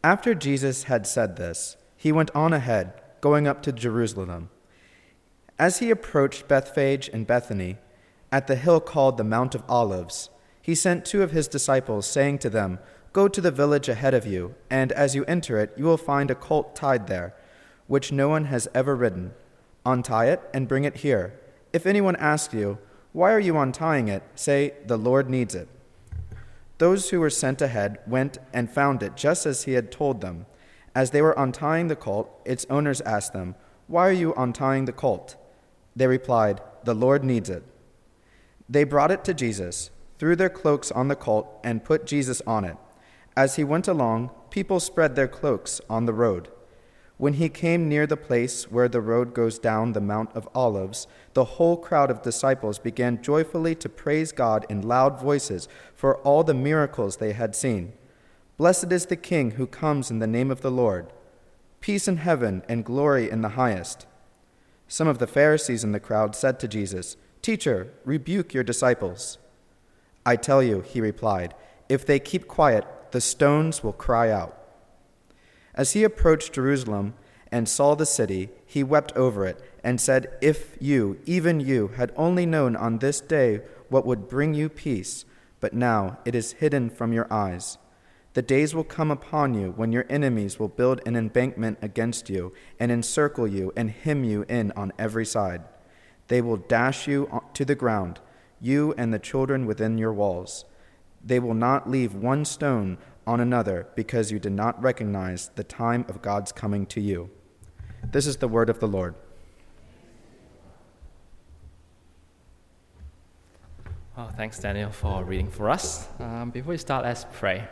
After Jesus had said this, he went on ahead, going up to Jerusalem. As he approached Bethphage and Bethany, at the hill called the Mount of Olives, he sent 2 of his disciples, saying to them, "Go to the village ahead of you, and as you enter it, you will find a colt tied there, which no one has ever ridden. Untie it and bring it here. If anyone asks you, 'Why are you untying it?' say, 'The Lord needs it.'" Those who were sent ahead went and found it just as he had told them. As they were untying the colt, its owners asked them, "Why are you untying the colt?" They replied, "The Lord needs it." They brought it to Jesus, threw their cloaks on the colt, and put Jesus on it. As he went along, people spread their cloaks on the road. When he came near the place where the road goes down the Mount of Olives, the whole crowd of disciples began joyfully to praise God in loud voices for all the miracles they had seen. "Blessed is the King who comes in the name of the Lord. Peace in heaven and glory in the highest." Some of the Pharisees in the crowd said to Jesus, "Teacher, rebuke your disciples." "I tell you," he replied, "if they keep quiet, the stones will cry out." As he approached Jerusalem and saw the city, he wept over it and said, "If you, even you, had only known on this day what would bring you peace, but now it is hidden from your eyes. The days will come upon you when your enemies will build an embankment against you and encircle you and hem you in on every side. They will dash you to the ground, you and the children within your walls. They will not leave one stone on another, because you did not recognize the time of God's coming to you." This is the word of the Lord. Oh, thanks, Daniel, for reading for us. Before we start, let's pray.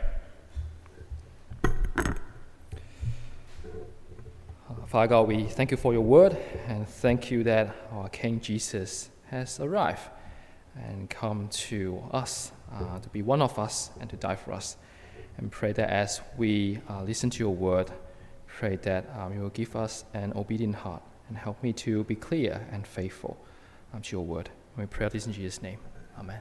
Father God, we thank you for your word, and thank you that our King Jesus has arrived and come to us, to be one of us and to die for us. And pray that as we listen to your word, pray that you will give us an obedient heart and help me to be clear and faithful to your word. And we pray this in Jesus' name. Amen.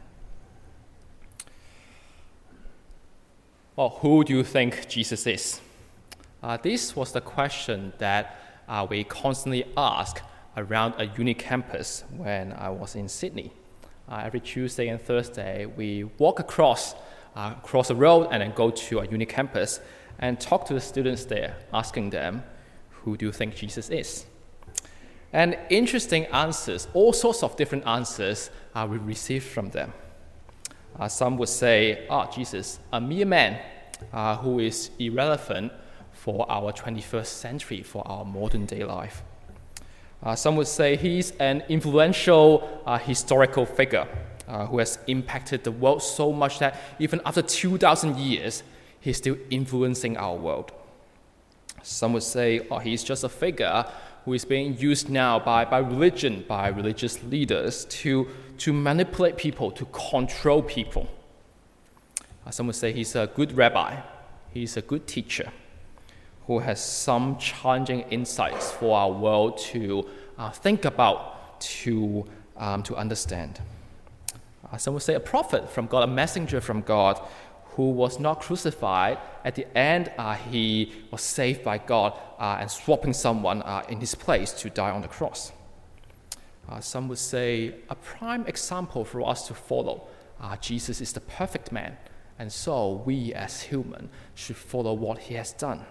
Well, who do you think Jesus is? This was the question that we constantly ask around a uni campus when I was in Sydney. Every Tuesday and Thursday, we walk across the road and then go to a uni campus and talk to the students there, asking them, "Who do you think Jesus is?" And interesting answers, all sorts of different answers we receive from them. Some would say, Jesus, a mere man who is irrelevant for our 21st century, for our modern day life. Some would say he's an influential historical figure who has impacted the world so much that even after 2,000 years, he's still influencing our world. Some would say, he's just a figure who is being used now by religion, by religious leaders to manipulate people, to control people. Some would say he's a good rabbi, he's a good teacher, who has some challenging insights for our world to think about, to understand. Some would say a prophet from God, a messenger from God, who was not crucified. At the end, he was saved by God and swapping someone in his place to die on the cross. Some would say a prime example for us to follow. Jesus is the perfect man, and so we as humans should follow what he has done.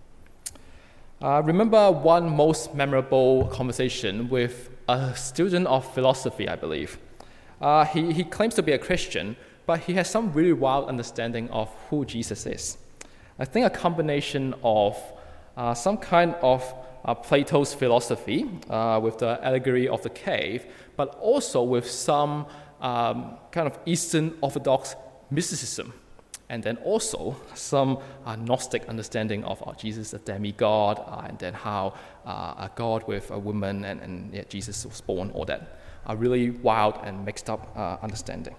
Remember one most memorable conversation with a student of philosophy, I believe. He claims to be a Christian, but he has some really wild understanding of who Jesus is. I think a combination of some kind of Plato's philosophy with the allegory of the cave, but also with some kind of Eastern Orthodox mysticism, and then also some Gnostic understanding of Jesus, a demigod, and then how a god with a woman, and Jesus was born, all that. A really wild and mixed up understanding.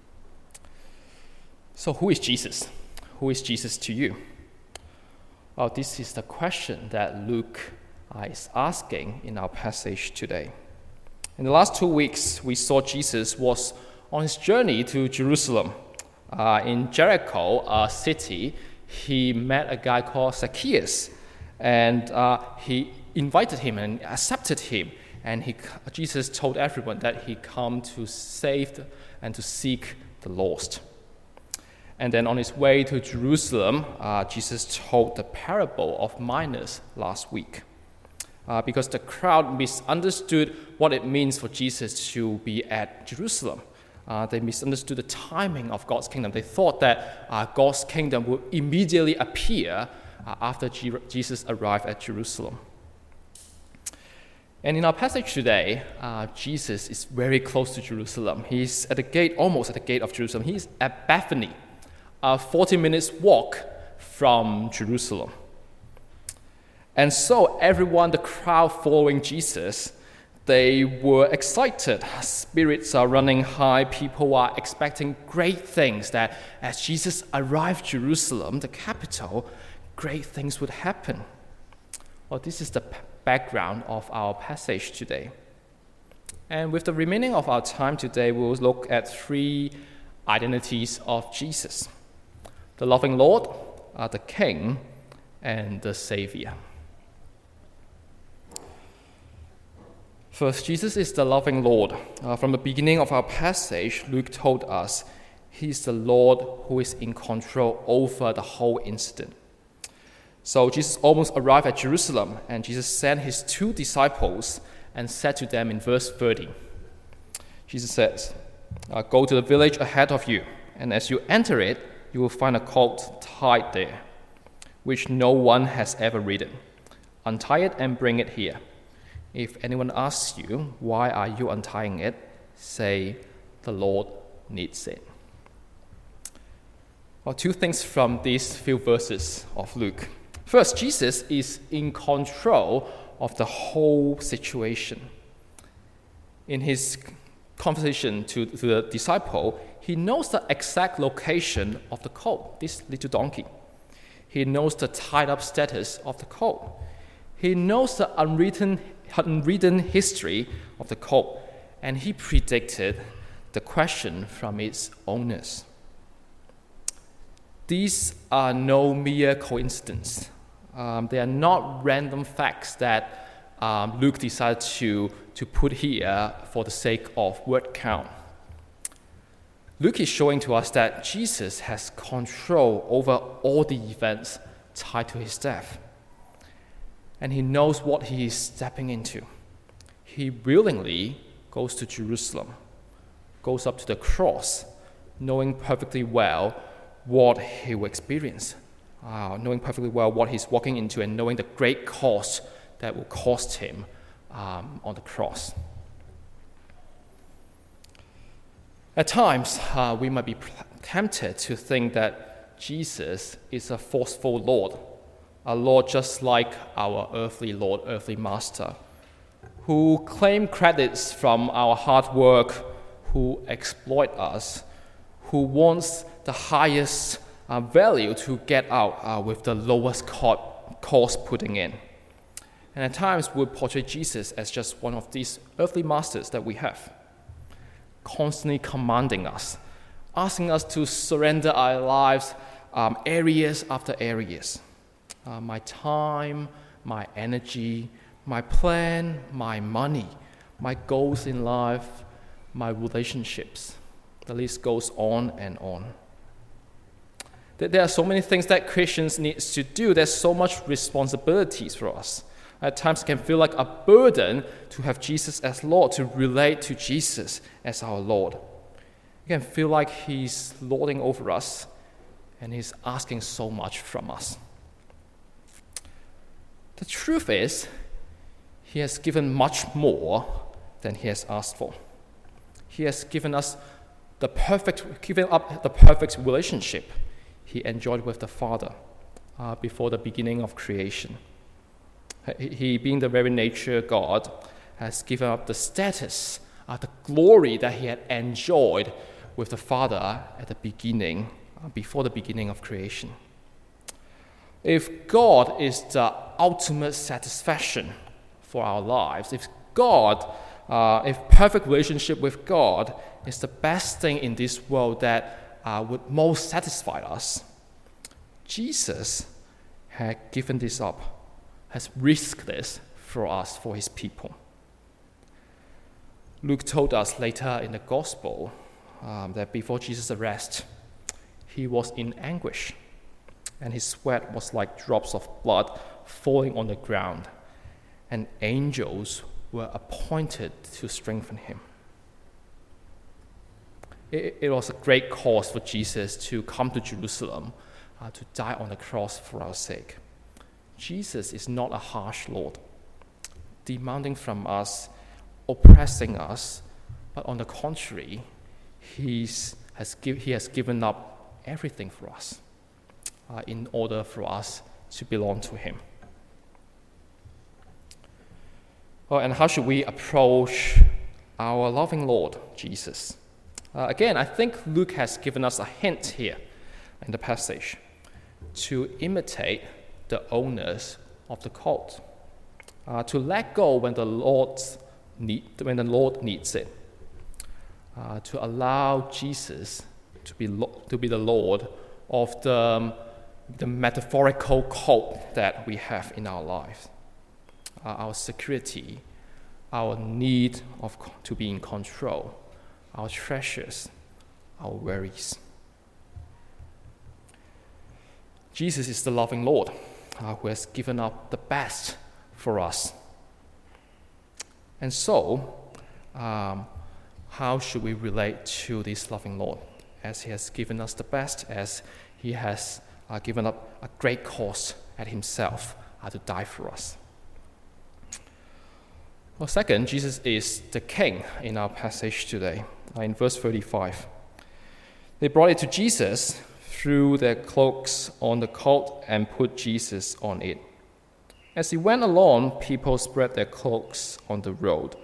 So who is Jesus? Who is Jesus to you? Well, this is the question that Luke is asking in our passage today. In the last 2 weeks, we saw Jesus on his journey to Jerusalem. In Jericho, a city, he met a guy called Zacchaeus, and he invited him and accepted him. And Jesus told everyone that he come to save and to seek the lost. And then on his way to Jerusalem, Jesus told the parable of minas last week. Because the crowd misunderstood what it means for Jesus to be at Jerusalem. They misunderstood the timing of God's kingdom. They thought that God's kingdom would immediately appear after Jesus arrived at Jerusalem. And in our passage today, Jesus is very close to Jerusalem. He's at the gate, almost at the gate of Jerusalem. He's at Bethany, a 40 minutes walk from Jerusalem. And so everyone, the crowd following Jesus, they were excited. Spirits are running high. People are expecting great things, that as Jesus arrived Jerusalem, the capital, great things would happen. Well, this is the background of our passage today. And with the remaining of our time today, we'll look at three identities of Jesus: the loving Lord, the King, and the Savior. First, Jesus is the loving Lord. From the beginning of our passage, Luke told us he's the Lord who is in control over the whole incident. So Jesus almost arrived at Jerusalem, and Jesus sent his 2 disciples and said to them in verse 30, Jesus says, "Go to the village ahead of you, and as you enter it, you will find a colt tied there, which no one has ever ridden. Untie it and bring it here. If anyone asks you, 'Why are you untying it?' say, 'The Lord needs it.'" Well, 2 things from these few verses of Luke. First, Jesus is in control of the whole situation. In his conversation to the disciple, he knows the exact location of the colt, this little donkey. He knows the tied-up status of the colt. He knows the unwritten history of the colt, and he predicted the question from its owners. These are no mere coincidence. They are not random facts that Luke decided to put here for the sake of word count. Luke is showing to us that Jesus has control over all the events tied to his death. And he knows what he is stepping into. He willingly goes to Jerusalem, goes up to the cross, knowing perfectly well what he will experience, knowing perfectly well what he's walking into, and knowing the great cost that will cost him on the cross. At times, we might be tempted to think that Jesus is a forceful Lord, a Lord just like our earthly Lord, earthly master, who claim credits from our hard work, who exploit us, who wants the highest value to get out with the lowest cost putting in. And at times we portray Jesus as just one of these earthly masters that we have, constantly commanding us, asking us to surrender our lives areas after areas. My time, my energy, my plan, my money, my goals in life, my relationships. The list goes on and on. There are so many things that Christians need to do. There's so much responsibilities for us. At times it can feel like a burden to have Jesus as Lord, to relate to Jesus as our Lord. It can feel like he's lording over us and he's asking so much from us. The truth is, he has given much more than he has asked for. He has given us given up the perfect relationship he enjoyed with the Father before the beginning of creation. He, being the very nature God, has given up the status, the glory that he had enjoyed with the Father at the beginning, before the beginning of creation. If God is the ultimate satisfaction for our lives, if perfect relationship with God is the best thing in this world that would most satisfy us, Jesus had given this up, has risked this for us, for his people. Luke told us later in the Gospel that before Jesus' arrest, he was in anguish, and his sweat was like drops of blood falling on the ground, and angels were appointed to strengthen him. It was a great cause for Jesus to come to Jerusalem to die on the cross for our sake. Jesus is not a harsh Lord, demanding from us, oppressing us, but on the contrary, he has given up everything for us in order for us to belong to him. Well, and how should we approach our loving Lord, Jesus? Again, I think Luke has given us a hint here in the passage to imitate the owners of the colt, to let go when the Lord needs it, to allow Jesus to be the Lord of the metaphorical colt that we have in our lives, our security, our need to be in control, our treasures, our worries. Jesus is the loving Lord who has given up the best for us. And so, how should we relate to this loving Lord as he has given us the best, as he has given up a great cost at himself to die for us? Well, second, Jesus is the king in our passage today. In verse 35, they brought it to Jesus, threw their cloaks on the colt, and put Jesus on it. As he went along, people spread their cloaks on the road.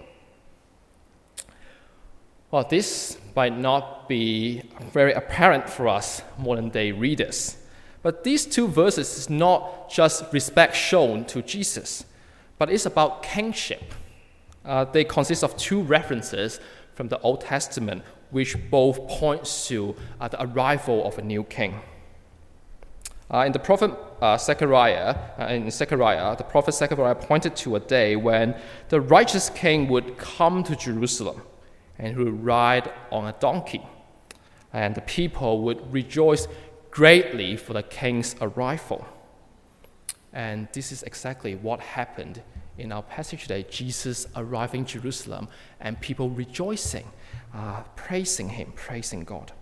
Well, this might not be very apparent for us modern-day readers, but these two verses is not just respect shown to Jesus, but it's about kingship. They consist of two references from the Old Testament, which both points to the arrival of a new king. In the prophet Zechariah, the prophet Zechariah pointed to a day when the righteous king would come to Jerusalem and he would ride on a donkey, and the people would rejoice greatly for the king's arrival. And this is exactly what happened in our passage today. Jesus arriving in Jerusalem and people rejoicing, praising him, praising God.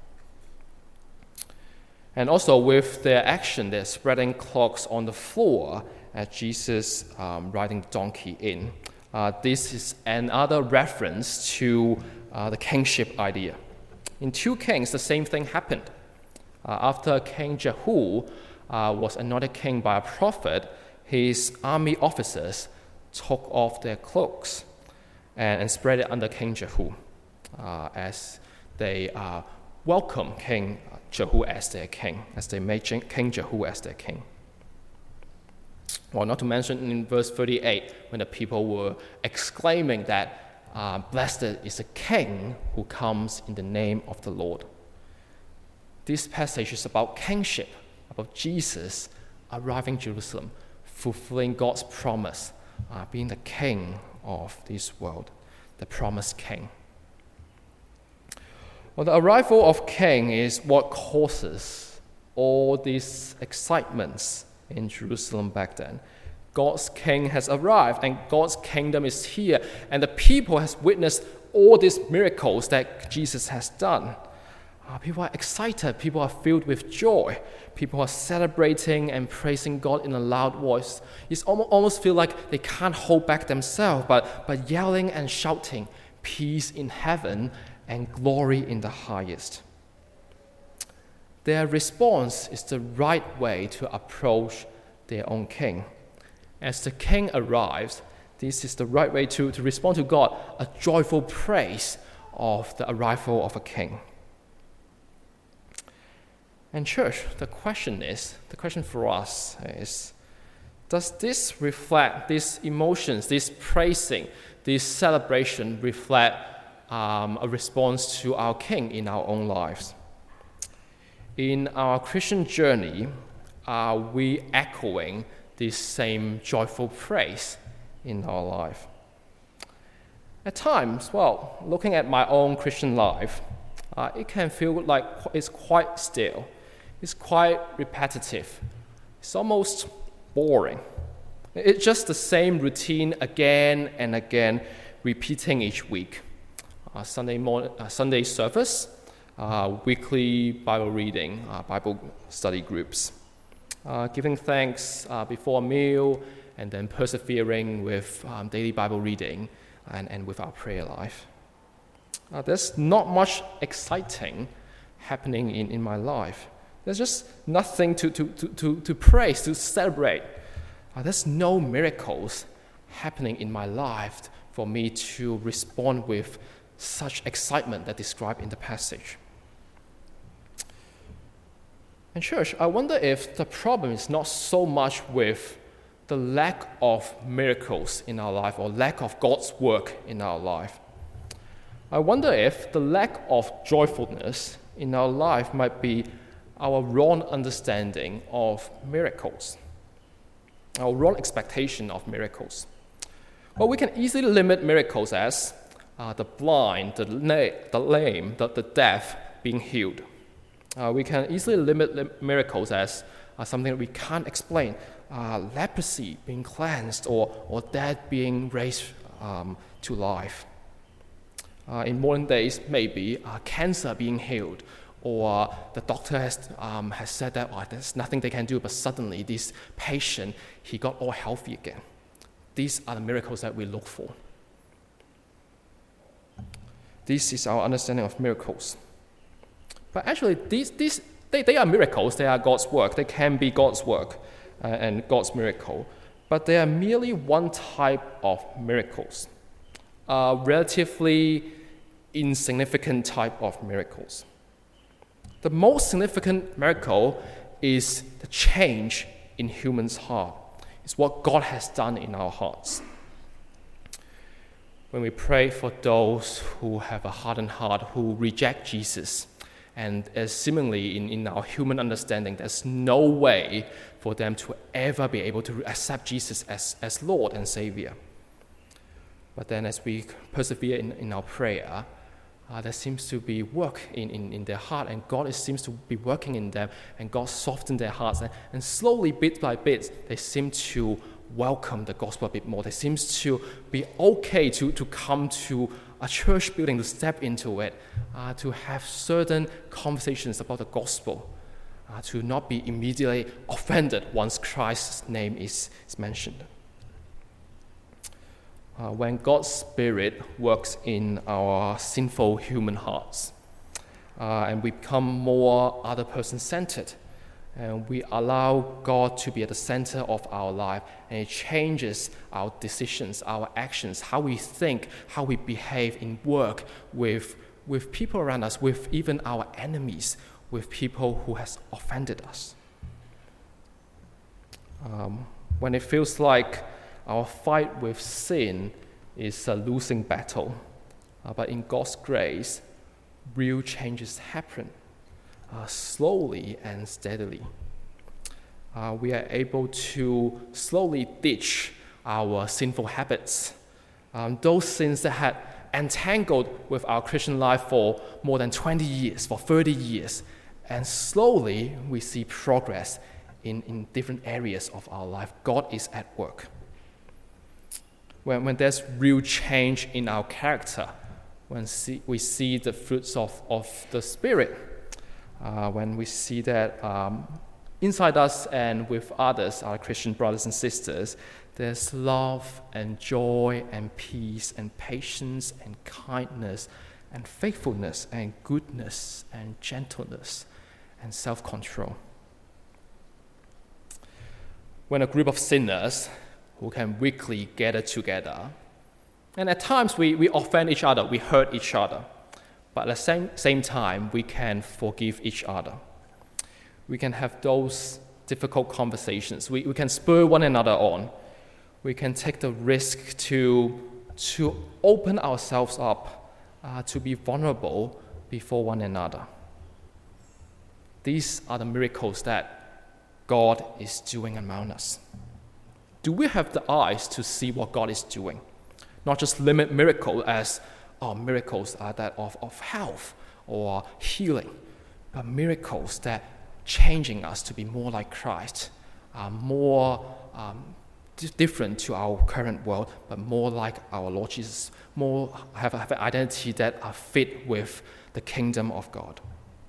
And also with their action, they're spreading cloaks on the floor as Jesus riding the donkey in. This is another reference to the kingship idea. In 2 Kings, the same thing happened. After King Jehu was anointed king by a prophet, his army officers took off their cloaks and spread it under King Jehu as they welcome King Jehu as their king, as they made King Jehu as their king. Well, not to mention in verse 38, when the people were exclaiming that blessed is a king who comes in the name of the Lord. This passage is about kingship, about Jesus arriving in Jerusalem, fulfilling God's promise, being the king of this world, the promised king. Well, the arrival of king is what causes all these excitements in Jerusalem back then. God's king has arrived and God's kingdom is here, and the people has witnessed all these miracles that Jesus has done. People are excited, people are filled with joy, people are celebrating and praising God in a loud voice. It's almost feel like they can't hold back themselves, but yelling and shouting, peace in heaven and glory in the highest. Their response is the right way to approach their own king. As the king arrives, this is the right way to respond to God, a joyful praise of the arrival of a king. And church, the question for us is, does this reflect, these emotions, this praising, this celebration reflect a response to our king in our own lives? In our Christian journey, are we echoing this same joyful praise in our life? At times, looking at my own Christian life, it can feel like it's quite stale. It's quite repetitive. It's almost boring. It's just the same routine again and again, repeating each week. Sunday service, weekly Bible reading, Bible study groups, giving thanks before a meal, and then persevering with daily Bible reading and with our prayer life. There's not much exciting happening in my life. There's just nothing to praise, to celebrate. There's no miracles happening in my life for me to respond with such excitement that described in the passage. And church, I wonder if the problem is not so much with the lack of miracles in our life or lack of God's work in our life. I wonder if the lack of joyfulness in our life might be our wrong understanding of miracles, our wrong expectation of miracles. Well, we can easily limit miracles as the blind, the lame, the deaf being healed. We can easily limit miracles as something that we can't explain. Leprosy being cleansed or dead being raised to life. In modern days, maybe cancer being healed, or the doctor has said that there's nothing they can do, but suddenly this patient, he got all healthy again. These are the miracles that we look for. This is our understanding of miracles. But actually, they are miracles. They are God's work. They can be God's work and God's miracle. But they are merely one type of miracles, relatively insignificant type of miracles. The most significant miracle is the change in humans' heart. It's what God has done in our hearts. When we pray for those who have a hardened heart, who reject Jesus, and as seemingly in our human understanding, there's no way for them to ever be able to accept Jesus as Lord and Savior. But then as we persevere in our prayer, there seems to be work in their heart, and God seems to be working in them, and God softens their hearts, and slowly, bit by bit, they seem to welcome the gospel a bit more. They seem to be okay to come to a church building, to step into it, to have certain conversations about the gospel, to not be immediately offended once Christ's name is mentioned. When God's Spirit works in our sinful human hearts, and we become more other person-centered, and we allow God to be at the center of our life, and it changes our decisions, our actions, how we think, how we behave in work with people around us, with even our enemies, with people who has offended us. When it feels like our fight with sin is a losing battle, but in God's grace, real changes happen. Slowly and steadily. We are able to slowly ditch our sinful habits, those sins that had entangled with our Christian life for more than 20 years, for 30 years, and slowly we see progress in different areas of our life. God is at work. When there's real change in our character, when we see the fruits of the Spirit, when we see that inside us and with others, our Christian brothers and sisters, there's love and joy and peace and patience and kindness and faithfulness and goodness and gentleness and self-control. When a group of sinners who can weekly gather together, and at times we offend each other, we hurt each other, but at the same time, we can forgive each other. We can have those difficult conversations. We can spur one another on. We can take the risk to open ourselves up, to be vulnerable before one another. These are the miracles that God is doing among us? Do we have the eyes to see what God is doing? Not just limit miracles as miracles are that of health or healing, but miracles that changing us to be more like Christ, more different to our current world, but more like our Lord Jesus, more have an identity that are fit with the kingdom of God.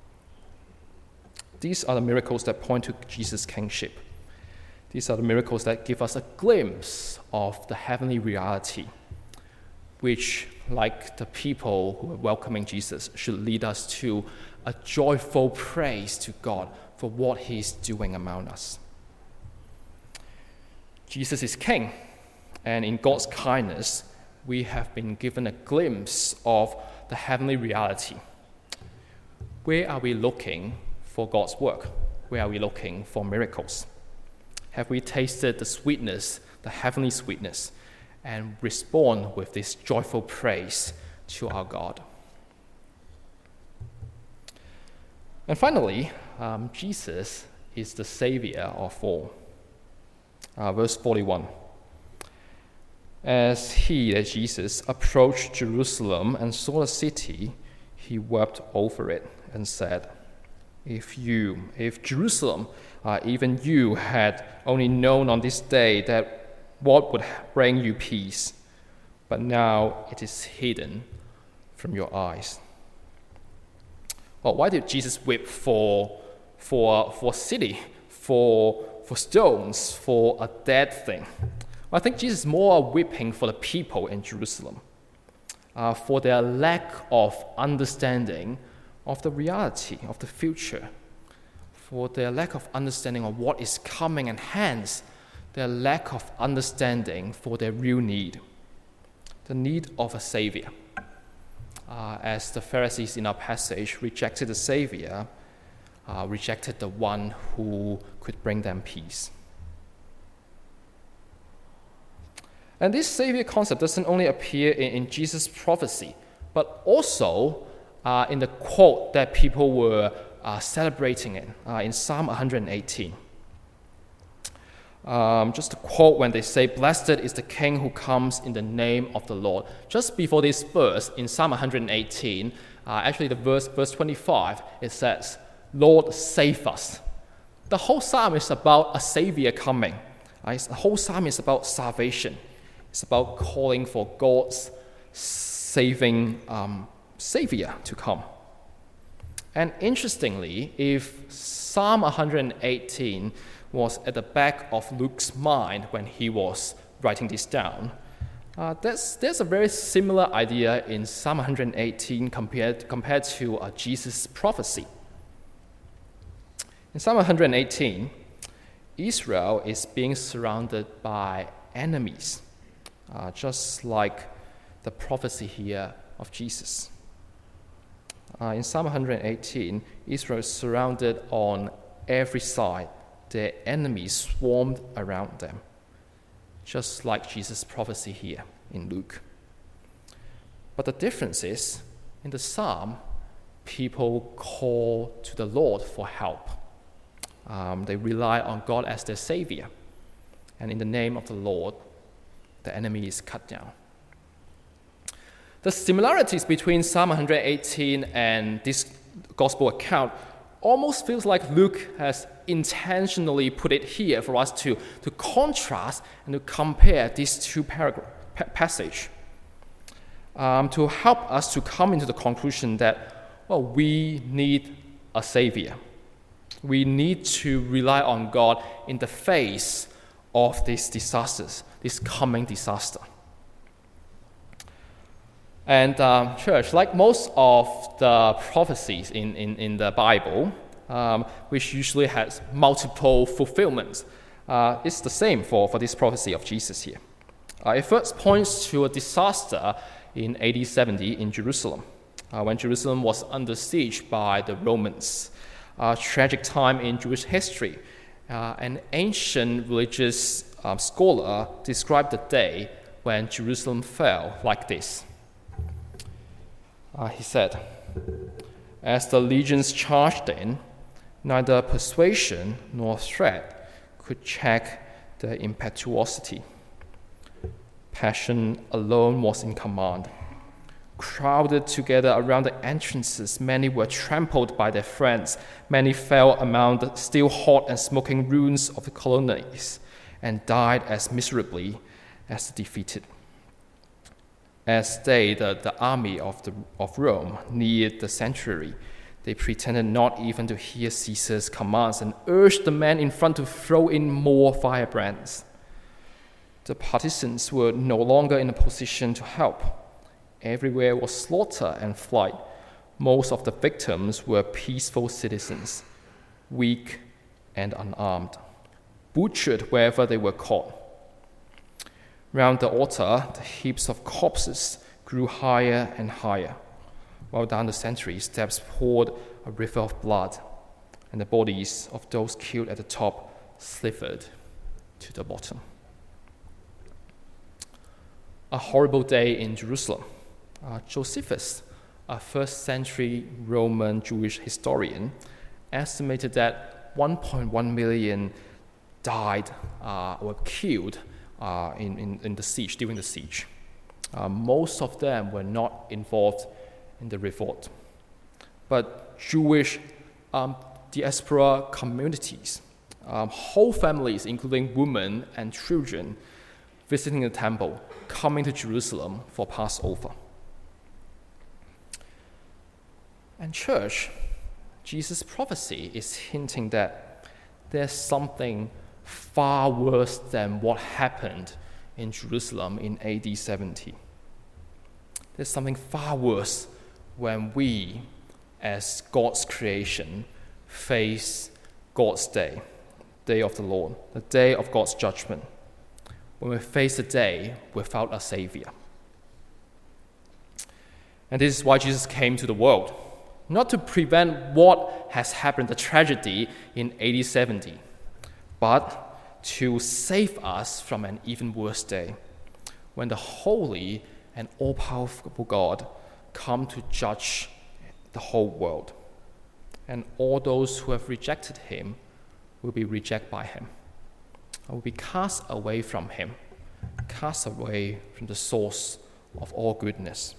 These are the miracles that point to Jesus' kingship. These are the miracles that give us a glimpse of the heavenly reality, which, like the people who are welcoming Jesus, should lead us to a joyful praise to God for what He's doing among us. Jesus is King, and in God's kindness, we have been given a glimpse of the heavenly reality. Where are we looking for God's work? Where are we looking for miracles? Have we tasted the sweetness, the heavenly sweetness, and respond with this joyful praise to our God? And finally, Jesus is the Savior of all. Verse 41. As Jesus, approached Jerusalem and saw the city, he wept over it and said, If Jerusalem, even you, had only known on this day that what would bring you peace, but now it is hidden from your eyes. Well, why did Jesus weep for city, for stones, for a dead thing? Well, I think Jesus is more weeping for the people in Jerusalem, for their lack of understanding of the reality of the future, for their lack of understanding of what is coming, and hence their lack of understanding for their real need, the need of a Savior. As the Pharisees in our passage rejected the Savior, rejected the one who could bring them peace. And this Savior concept doesn't only appear in Jesus' prophecy, but also in the quote that people were celebrating in Psalm 118. Just a quote when they say, Blessed is the King who comes in the name of the Lord. Just before this verse, in Psalm 118, actually the verse 25, it says, Lord, save us. The whole psalm is about a Savior coming. The whole psalm is about salvation. It's about calling for God's saving Savior to come. And interestingly, if Psalm 118 was at the back of Luke's mind when he was writing this down, there's a very similar idea in Psalm 118 compared to Jesus' prophecy. In Psalm 118, Israel is being surrounded by enemies, just like the prophecy here of Jesus. In Psalm 118, Israel is surrounded on every side. Their enemies swarmed around them, just like Jesus' prophecy here in Luke. But the difference is, in the psalm, people call to the Lord for help. They rely on God as their Savior. And in the name of the Lord, the enemy is cut down. The similarities between Psalm 118 and this gospel account almost feels like Luke has intentionally put it here for us to contrast and to compare these two passages, to help us to come into the conclusion that, we need a Savior. We need to rely on God in the face of these disasters, this coming disaster. And church, like most of the prophecies in the Bible, which usually has multiple fulfillments, it's the same for this prophecy of Jesus here. It first points to a disaster in AD 70 in Jerusalem, when Jerusalem was under siege by the Romans. A tragic time in Jewish history. An ancient religious scholar described the day when Jerusalem fell like this. He said, As the legions charged in, Neither persuasion nor threat could check their impetuosity. Passion alone was in command. Crowded together around the entrances, many were trampled by their friends. Many fell among the still hot and smoking ruins of the colonies and died as miserably as the defeated. As they, the army of Rome, neared the sanctuary, they pretended not even to hear Caesar's commands and urged the men in front to throw in more firebrands. The partisans were no longer in a position to help. Everywhere was slaughter and flight. Most of the victims were peaceful citizens, weak and unarmed, butchered wherever they were caught. Round the altar, the heaps of corpses grew higher and higher, while down the sanctuary steps poured a river of blood, and the bodies of those killed at the top slithered to the bottom. A horrible day in Jerusalem. Josephus, a first-century Roman Jewish historian, estimated that 1.1 million died or killed in the siege, during the siege. Most of them were not involved in the revolt, but Jewish diaspora communities, whole families, including women and children, visiting the temple, coming to Jerusalem for Passover. And church, Jesus' prophecy is hinting that there's something far worse than what happened in Jerusalem in AD 70. There's something far worse when we, as God's creation, face God's day, day of the Lord, the day of God's judgment, when we face the day without a Savior. And this is why Jesus came to the world, not to prevent what has happened, the tragedy in AD 70, but to save us from an even worse day, when the holy and all-powerful God come to judge the whole world. And all those who have rejected him will be rejected by him, will be cast away from him, cast away from the source of all goodness.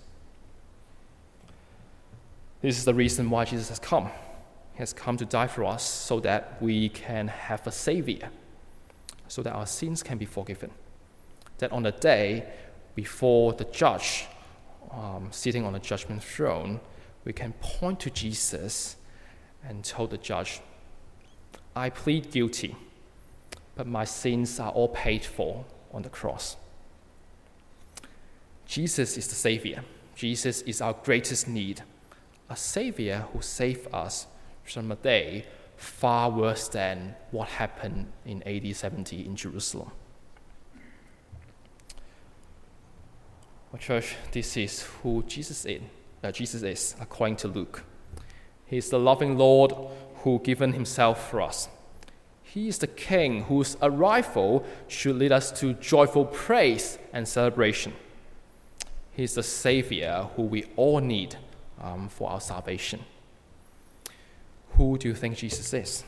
This is the reason why Jesus has come. He has come to die for us so that we can have a Savior, so that our sins can be forgiven. That on the day before the judge, sitting on the judgment throne, we can point to Jesus and tell the judge, I plead guilty, but my sins are all paid for on the cross. Jesus is the Savior. Jesus is our greatest need. A Savior who saved us from a day far worse than what happened in AD 70 in Jerusalem. Well, church, this is who Jesus is, according to Luke. He is the loving Lord who given himself for us. He is the King whose arrival should lead us to joyful praise and celebration. He is the Savior who we all need for our salvation. Who do you think Jesus is?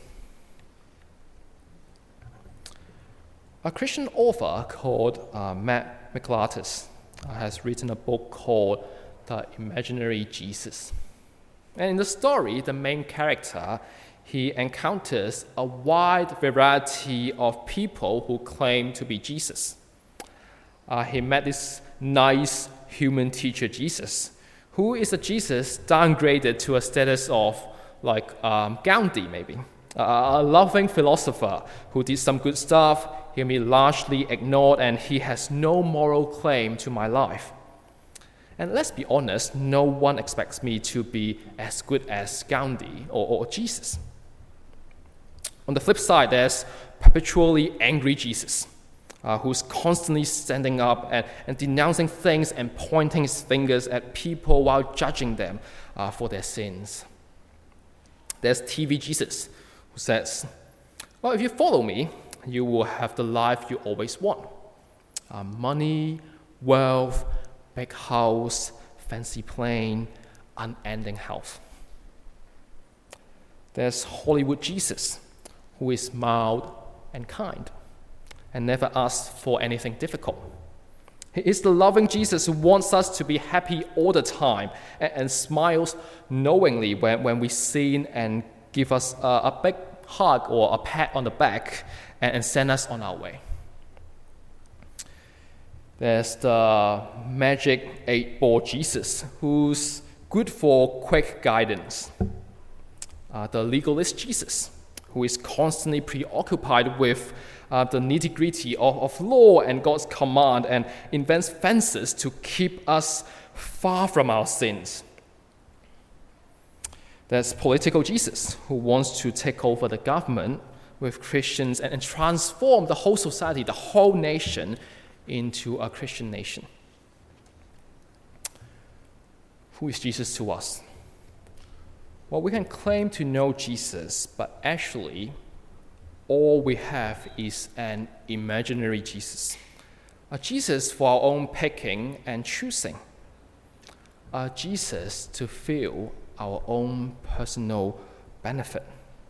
A Christian author called Matt McLartis has written a book called The Imaginary Jesus. And in the story, the main character, he encounters a wide variety of people who claim to be Jesus. He met this nice human teacher, Jesus, who is a Jesus downgraded to a status of Gandhi, maybe. A loving philosopher who did some good stuff, he'll be largely ignored, and he has no moral claim to my life. And let's be honest, no one expects me to be as good as Gandhi or Jesus. On the flip side, there's perpetually angry Jesus, who's constantly standing up and denouncing things and pointing his fingers at people while judging them for their sins. There's TV Jesus, who says, well, if you follow me, you will have the life you always want. Money, wealth, big house, fancy plane, unending health. There's Hollywood Jesus, who is mild and kind and never asks for anything difficult. He is the loving Jesus who wants us to be happy all the time and smiles knowingly when we sin and give us a big hug or a pat on the back and send us on our way. There's the magic 8-ball Jesus, who's good for quick guidance. The legalist Jesus, who is constantly preoccupied with the nitty-gritty of law and God's command and invents fences to keep us far from our sins. There's political Jesus, who wants to take over the government with Christians and transform the whole society, the whole nation, into a Christian nation. Who is Jesus to us? Well, we can claim to know Jesus, but actually, all we have is an imaginary Jesus. A Jesus for our own picking and choosing. A Jesus to feel our own personal benefit.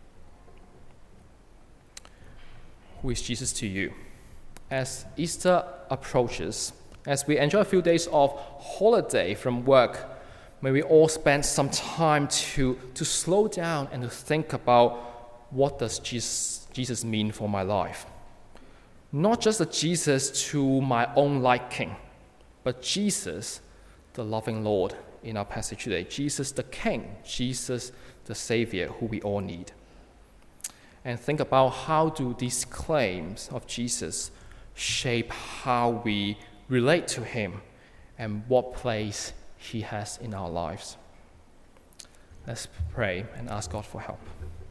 Who is Jesus to you? As Easter approaches, as we enjoy a few days of holiday from work, may we all spend some time to slow down and to think about what does Jesus mean for my life. Not just a Jesus to my own liking, but Jesus, the loving Lord in our passage today. Jesus the King, Jesus the Savior who we all need. And think about how do these claims of Jesus shape how we relate to him and what place he has in our lives. Let's pray and ask God for help.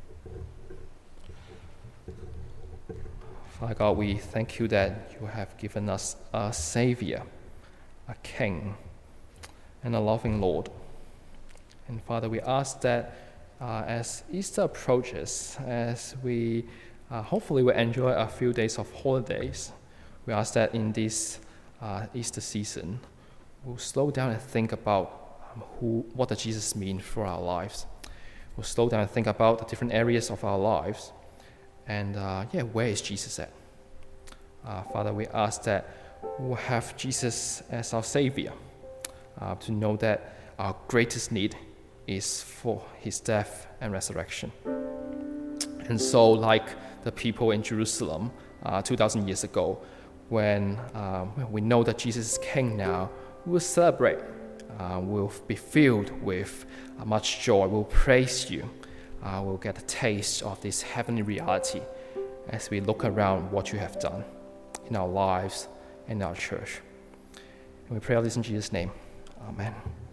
Father God, we thank you that you have given us a Savior, a King, and a loving Lord. And Father, we ask that as Easter approaches, as we hopefully will enjoy a few days of holidays, we ask that in this Easter season, we'll slow down and think about what does Jesus mean for our lives. We'll slow down and think about the different areas of our lives. And where is Jesus at? Father, we ask that we'll have Jesus as our Savior, to know that our greatest need is for his death and resurrection. And so, like the people in Jerusalem 2,000 years ago, when we know that Jesus is King now, we'll celebrate. We'll be filled with much joy. We'll praise you. We'll get a taste of this heavenly reality as we look around what you have done in our lives and in our church. And we pray all this in Jesus' name. Amen.